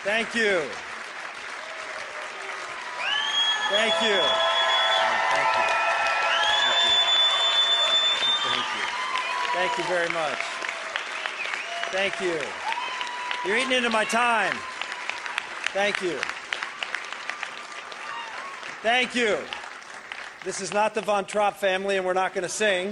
Thank you. Thank you. Thank you. Thank you. Thank you very much. Thank you. You're eating into my time. Thank you. Thank you. This is not the Von Trapp family, and we're not going to sing.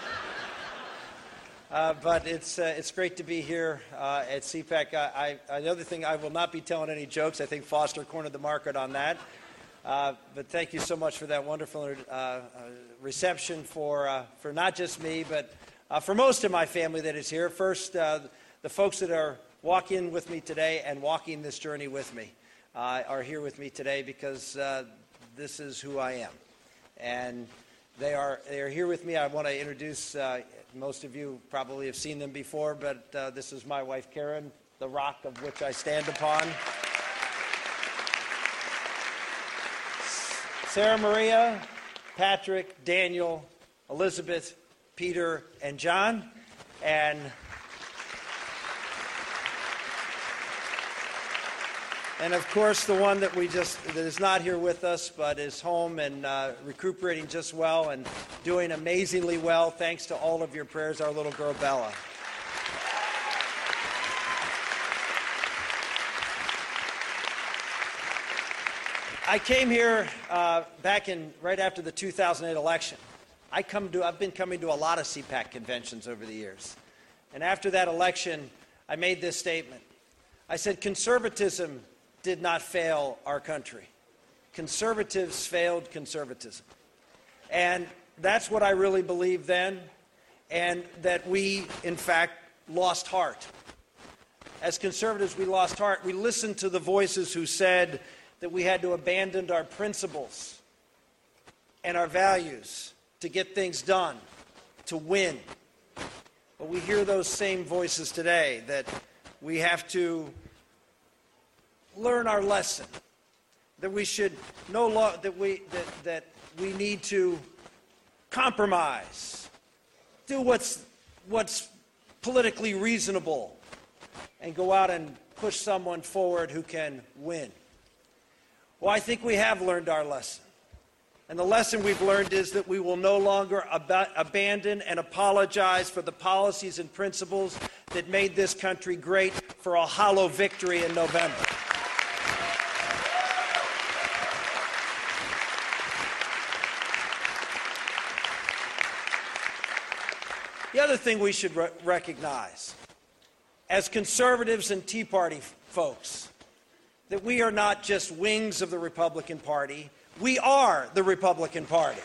But it's great to be here at CPAC. Another thing, I will not be telling any jokes. I think Foster cornered the market on that. But thank you so much for that wonderful reception for not just me, but for most of my family that is here. First, the folks that are walking with me today and walking this journey with me are here with me today because this is who I am. And they are here with me. I want to introduce, most of you probably have seen them before, but this is my wife, Karen, the rock of which I stand upon. Sarah Maria, Patrick, Daniel, Elizabeth, Peter, and John. And of course, the one that is not here with us, but is home and recuperating just well and doing amazingly well, thanks to all of your prayers, our little girl, Bella. I came here right after the 2008 election. I've been coming to a lot of CPAC conventions over the years. And after that election, I made this statement. I said, conservatism did not fail our country. Conservatives failed conservatism. And that's what I really believed then, and that we, in fact, lost heart. As conservatives, we lost heart. We listened to the voices who said that we had to abandon our principles and our values to get things done, to win. But we hear those same voices today, that we have to learn our lesson, that we should that we need to compromise, do what's politically reasonable, and go out and push someone forward who can win. Well, I think we have learned our lesson. And the lesson we've learned is that we will no longer abandon and apologize for the policies and principles that made this country great for a hollow victory in November. The other thing we should recognize, as conservatives and Tea Party folks, that we are not just wings of the Republican Party, we are the Republican Party.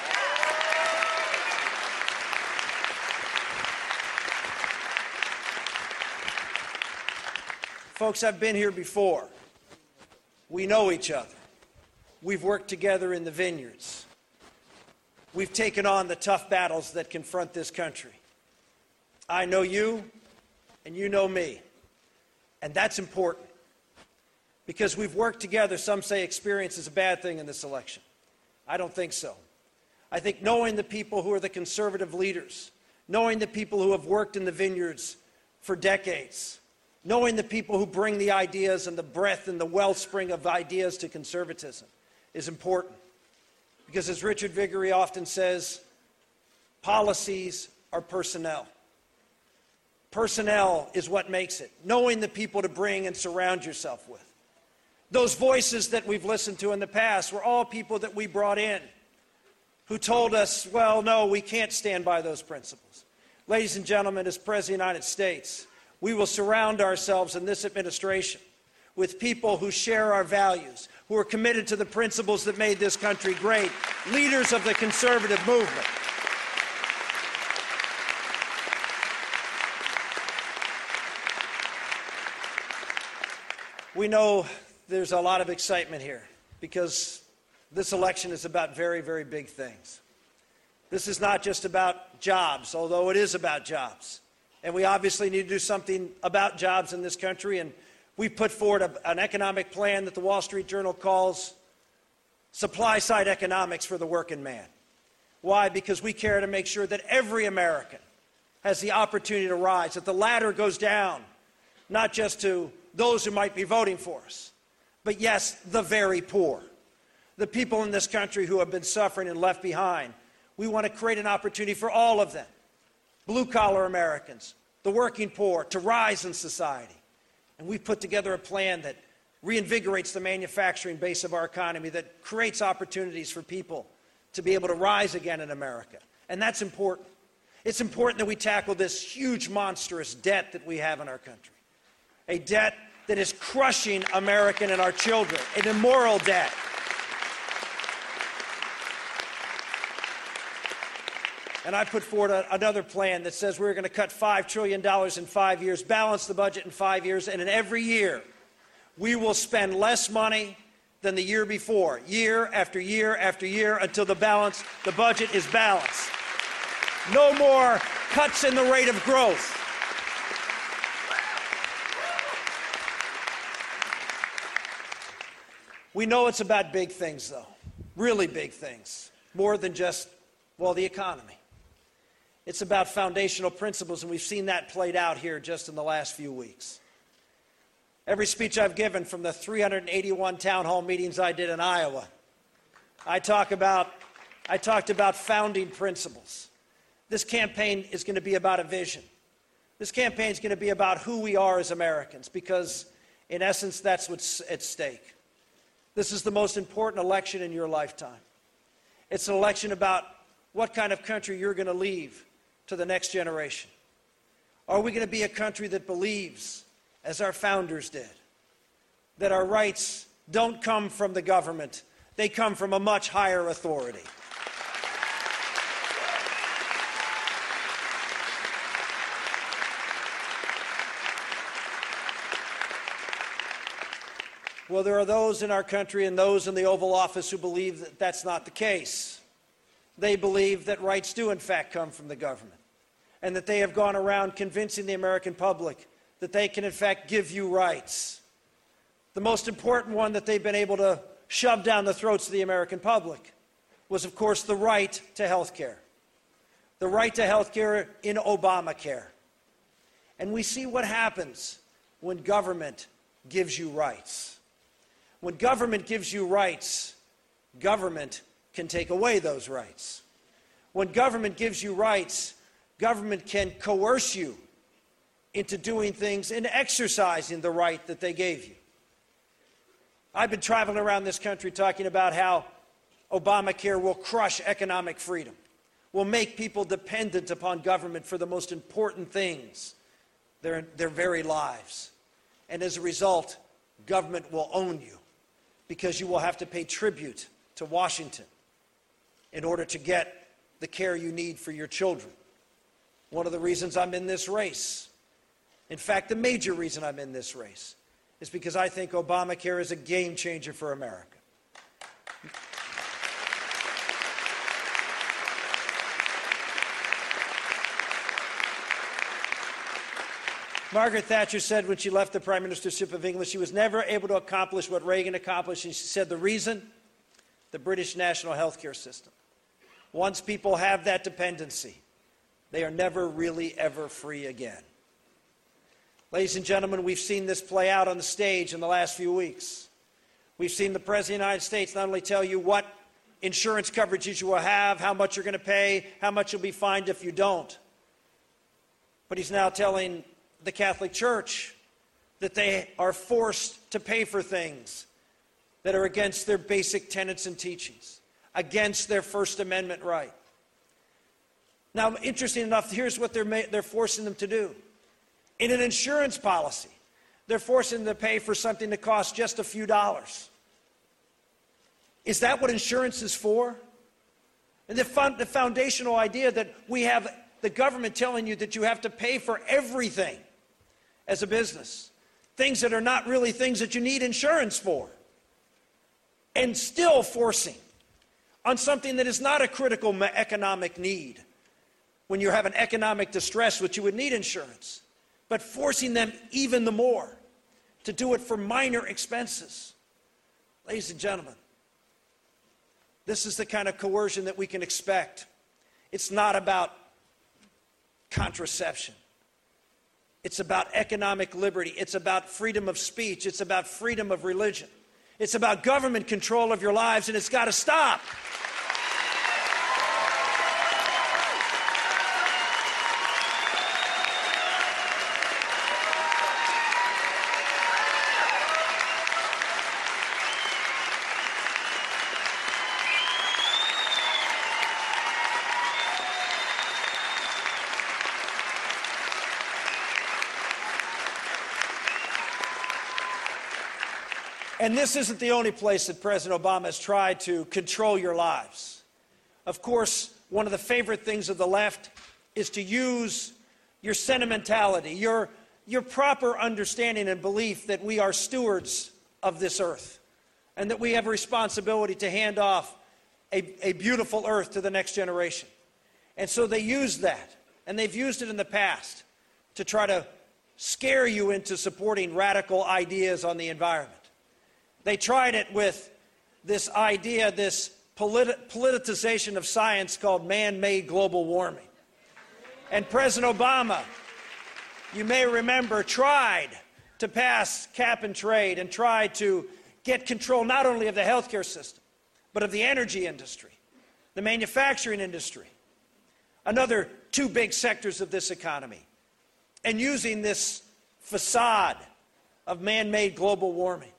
Folks, I've been here before. We know each other. We've worked together in the vineyards. We've taken on the tough battles that confront this country. I know you, and you know me. And that's important. Because we've worked together. Some say experience is a bad thing in this election. I don't think so. I think knowing the people who are the conservative leaders, knowing the people who have worked in the vineyards for decades, knowing the people who bring the ideas and the breadth and the wellspring of ideas to conservatism is important. Because as Richard Viguerie often says, policies are personnel. Personnel is what makes it. Knowing the people to bring and surround yourself with. Those voices that we've listened to in the past were all people that we brought in who told us, well, no, we can't stand by those principles. Ladies and gentlemen, as President of the United States, we will surround ourselves in this administration with people who share our values, who are committed to the principles that made this country great, leaders of the conservative movement. We know there's a lot of excitement here because this election is about very, very big things. This is not just about jobs, although it is about jobs. And we obviously need to do something about jobs in this country. And we put forward an economic plan that the Wall Street Journal calls supply-side economics for the working man. Why? Because we care to make sure that every American has the opportunity to rise, that the ladder goes down, not just to those who might be voting for us. But yes, the very poor, the people in this country who have been suffering and left behind. We want to create an opportunity for all of them, blue-collar Americans, the working poor, to rise in society. And we've put together a plan that reinvigorates the manufacturing base of our economy, that creates opportunities for people to be able to rise again in America. And that's important. It's important that we tackle this huge, monstrous debt that we have in our country, a debt that is crushing American and our children, an immoral debt. And I put forward another plan that says we're going to cut $5 trillion in 5 years, balance the budget in 5 years, and in every year we will spend less money than the year before, year after year after year, until the budget is balanced. No more cuts in the rate of growth. We know it's about big things, though, really big things, more than just, well, the economy. It's about foundational principles, and we've seen that played out here just in the last few weeks. Every speech I've given, from the 381 town hall meetings I did in Iowa, I talked about founding principles. This campaign is going to be about a vision. This campaign is going to be about who we are as Americans, because in essence, that's what's at stake. This is the most important election in your lifetime. It's an election about what kind of country you're going to leave to the next generation. Are we going to be a country that believes, as our founders did, that our rights don't come from the government, they come from a much higher authority? Well, there are those in our country and those in the Oval Office who believe that that's not the case. They believe that rights do, in fact, come from the government, and that they have gone around convincing the American public that they can, in fact, give you rights. The most important one that they've been able to shove down the throats of the American public was, of course, the right to health care. The right to health care in Obamacare. And we see what happens when government gives you rights. When government gives you rights, government can take away those rights. When government gives you rights, government can coerce you into doing things and exercising the right that they gave you. I've been traveling around this country talking about how Obamacare will crush economic freedom, will make people dependent upon government for the most important things, their very lives. And as a result, government will own you, because you will have to pay tribute to Washington in order to get the care you need for your children. One of the reasons I'm in this race, in fact, the major reason I'm in this race, is because I think Obamacare is a game changer for America. Margaret Thatcher said when she left the prime ministership of England, she was never able to accomplish what Reagan accomplished, and she said the reason? The British national health care system. Once people have that dependency, they are never really ever free again. Ladies and gentlemen, we've seen this play out on the stage in the last few weeks. We've seen the President of the United States not only tell you what insurance coverages you will have, how much you're going to pay, how much you'll be fined if you don't, but he's now telling the Catholic Church that they are forced to pay for things that are against their basic tenets and teachings, against their First Amendment right. Now, interesting enough, here's what they're forcing them to do. In an insurance policy, they're forcing them to pay for something that costs just a few dollars. Is that what insurance is for? And the foundational idea that we have the government telling you that you have to pay for everything as a business, things that are not really things that you need insurance for, and still forcing on something that is not a critical economic need when you have an economic distress, which you would need insurance, but forcing them even the more to do it for minor expenses. Ladies and gentlemen, this is the kind of coercion that we can expect. It's not about contraception. It's about economic liberty. It's about freedom of speech. It's about freedom of religion. It's about government control of your lives, and it's got to stop. And this isn't the only place that President Obama has tried to control your lives. Of course, one of the favorite things of the left is to use your sentimentality, your proper understanding and belief that we are stewards of this earth and that we have a responsibility to hand off a beautiful earth to the next generation. And so they use that, and they've used it in the past to try to scare you into supporting radical ideas on the environment. They tried it with this idea, this politicization of science called man-made global warming. And President Obama, you may remember, tried to pass cap and trade and tried to get control not only of the healthcare system, but of the energy industry, the manufacturing industry, another two big sectors of this economy, and using this facade of man-made global warming.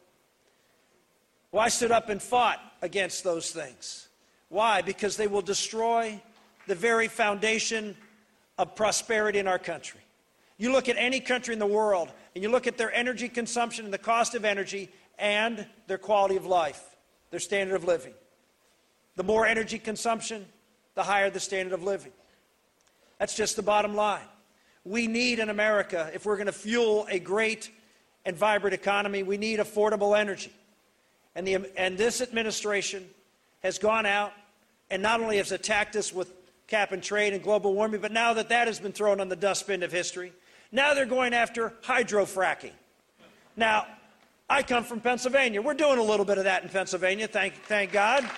Well, I stood up and fought against those things. Why? Because they will destroy the very foundation of prosperity in our country. You look at any country in the world, and you look at their energy consumption and the cost of energy and their quality of life, their standard of living. The more energy consumption, the higher the standard of living. That's just the bottom line. We need in America, if we're going to fuel a great and vibrant economy, we need affordable energy. And this administration has gone out and not only has attacked us with cap and trade and global warming, but now that that has been thrown on the dustbin of history, now they're going after hydrofracking. Now, I come from Pennsylvania. We're doing a little bit of that in Pennsylvania, thank God.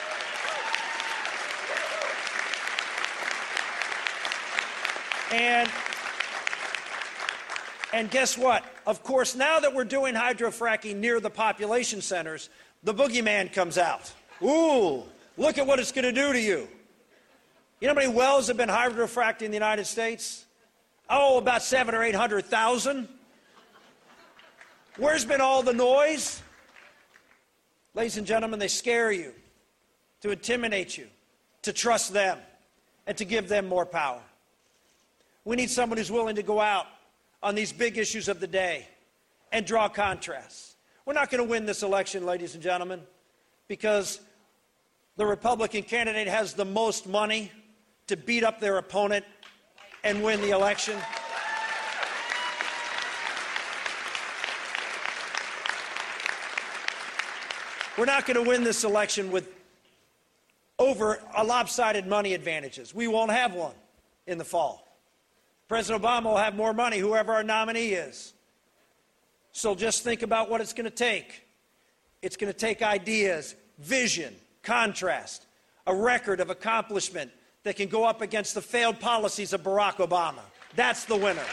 And guess what? Of course, now that we're doing hydrofracking near the population centers, the boogeyman comes out. Ooh, look at what it's going to do to you. You know how many wells have been hydrofracked in the United States? Oh, about 700,000 or 800,000. Where's been all the noise? Ladies and gentlemen, they scare you, to intimidate you, to trust them, and to give them more power. We need someone who's willing to go out on these big issues of the day and draw contrasts. We're not going to win this election, ladies and gentlemen, because the Republican candidate has the most money to beat up their opponent and win the election. We're not going to win this election with over a lopsided money advantages. We won't have one in the fall. President Obama will have more money, whoever our nominee is. So just think about what it's going to take. It's going to take ideas, vision, contrast, a record of accomplishment that can go up against the failed policies of Barack Obama. That's the winner.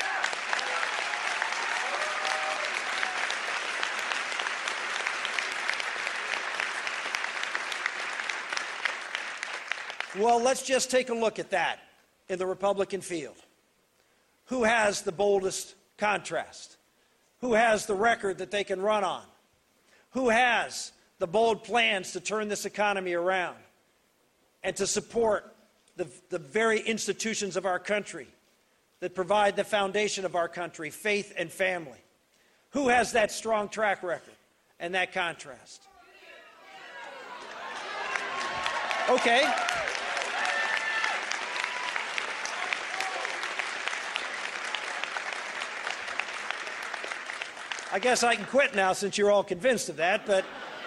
Well, let's just take a look at that in the Republican field. Who has the boldest contrast? Who has the record that they can run on? Who has the bold plans to turn this economy around and to support the very institutions of our country that provide the foundation of our country, faith and family? Who has that strong track record and that contrast? Okay. I guess I can quit now since you're all convinced of that, but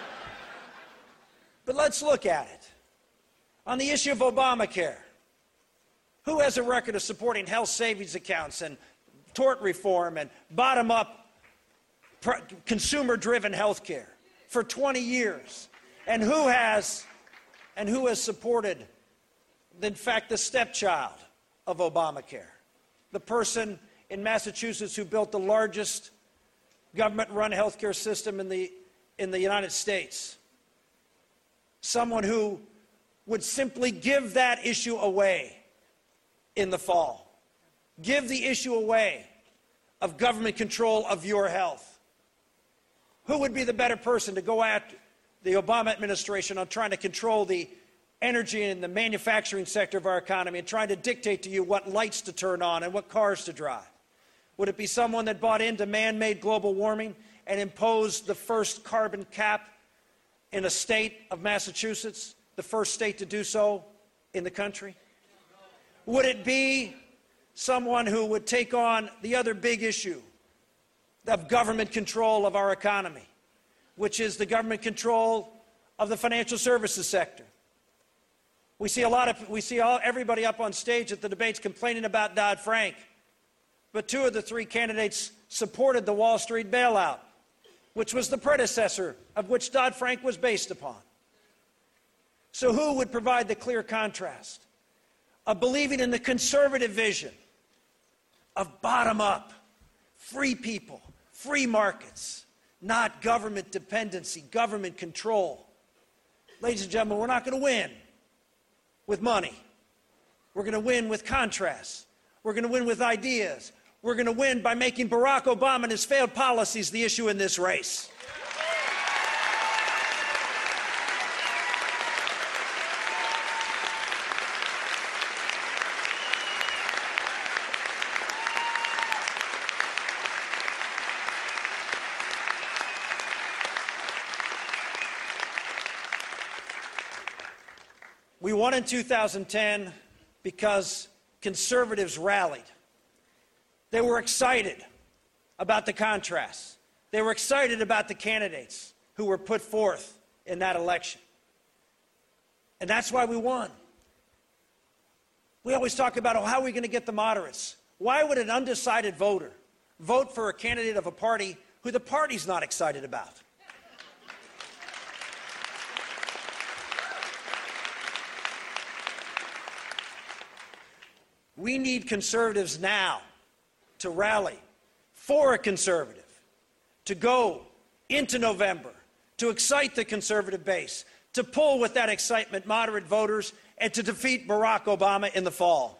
let's look at it. On the issue of Obamacare, who has a record of supporting health savings accounts and tort reform and bottom-up consumer-driven health care for 20 years? And who has supported, in fact, the stepchild of Obamacare, the person in Massachusetts who built the largest government-run healthcare system in the United States. Someone who would simply give that issue away in the fall. Give the issue away of government control of your health. Who would be the better person to go at the Obama administration on trying to control the energy and the manufacturing sector of our economy and trying to dictate to you what lights to turn on and what cars to drive? Would it be someone that bought into man-made global warming and imposed the first carbon cap in a state of Massachusetts, the first state to do so in the country? Would it be someone who would take on the other big issue of government control of our economy, which is the government control of the financial services sector? We see everybody up on stage at the debates complaining about Dodd-Frank, but 2 of the 3 candidates supported the Wall Street bailout, which was the predecessor of which Dodd-Frank was based upon. So who would provide the clear contrast of believing in the conservative vision of bottom-up, free people, free markets, not government dependency, government control? Ladies and gentlemen, we're not going to win with money. We're going to win with contrast. We're going to win with ideas. We're going to win by making Barack Obama and his failed policies the issue in this race. We won in 2010 because conservatives rallied. They were excited about the contrast. They were excited about the candidates who were put forth in that election. And that's why we won. We always talk about, how are we going to get the moderates? Why would an undecided voter vote for a candidate of a party who the party's not excited about? We need conservatives now to rally for a conservative, to go into November, to excite the conservative base, to pull with that excitement moderate voters, and to defeat Barack Obama in the fall.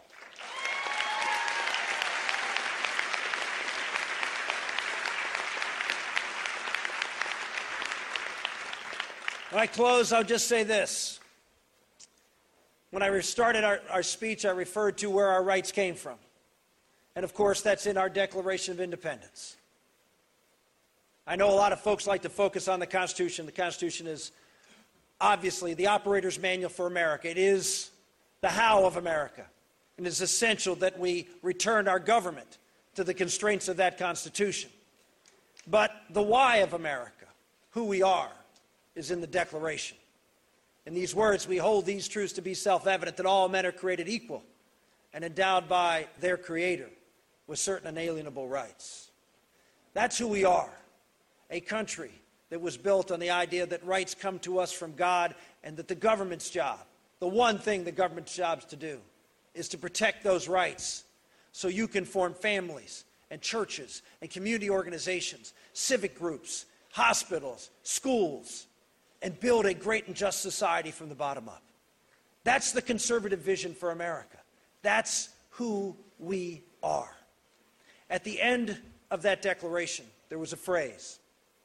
When I close, I'll just say this. When I started our speech, I referred to where our rights came from. And of course, that's in our Declaration of Independence. I know a lot of folks like to focus on the Constitution. The Constitution is obviously the operator's manual for America. It is the how of America. And it's essential that we return our government to the constraints of that Constitution. But the why of America, who we are, is in the Declaration. In these words, we hold these truths to be self-evident, that all men are created equal and endowed by their Creator with certain inalienable rights. That's who we are, a country that was built on the idea that rights come to us from God, and that the government's job, the one thing the government's job is to do, is to protect those rights so you can form families and churches and community organizations, civic groups, hospitals, schools, and build a great and just society from the bottom up. That's the conservative vision for America. That's who we are. At the end of that declaration, there was a phrase.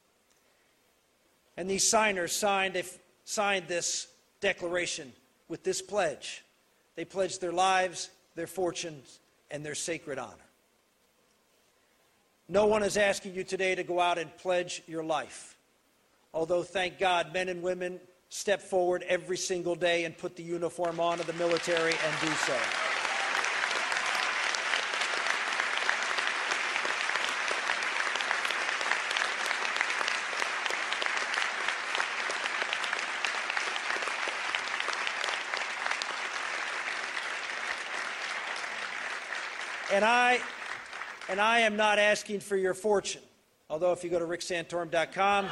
And these signers signed this declaration with this pledge. They pledged their lives, their fortunes, and their sacred honor. No one is asking you today to go out and pledge your life. Although, thank God, men and women step forward every single day and put the uniform on of the military and do so. And I am not asking for your fortune, although if you go to ricksantorum.com, a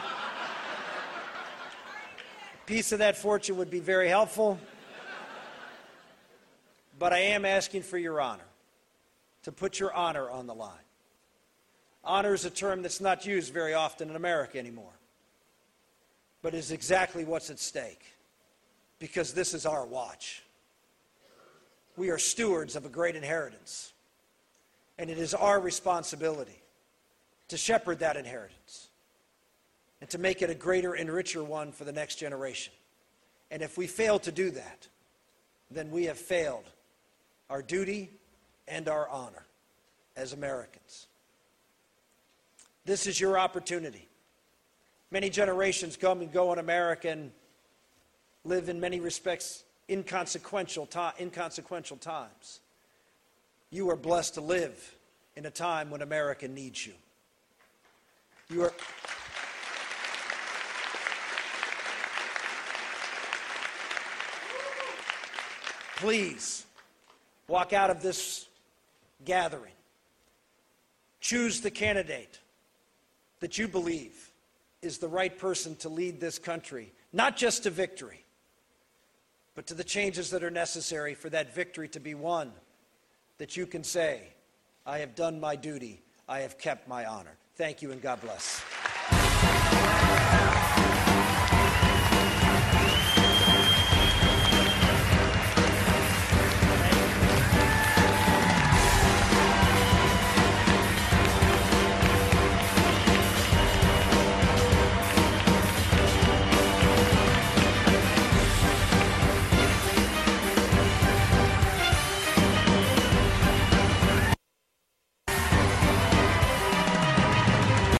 piece of that fortune would be very helpful. But I am asking for your honor. to put your honor on the line. Honor is a term that's not used very often in America anymore, but is exactly what's at stake, because this is our watch. We are stewards of a great inheritance, and it is our responsibility to shepherd that inheritance and to make it a greater and richer one for the next generation. And if we fail to do that, then we have failed our duty and our honor as Americans. This is your opportunity. Many generations come and go in America and live in many respects inconsequential times. You are blessed to live in a time when America needs you. Please walk out of this gathering. Choose the candidate that you believe is the right person to lead this country, not just to victory, but to the changes that are necessary for that victory to be one that you can say, I have done my duty, I have kept my honor. Thank you and God bless.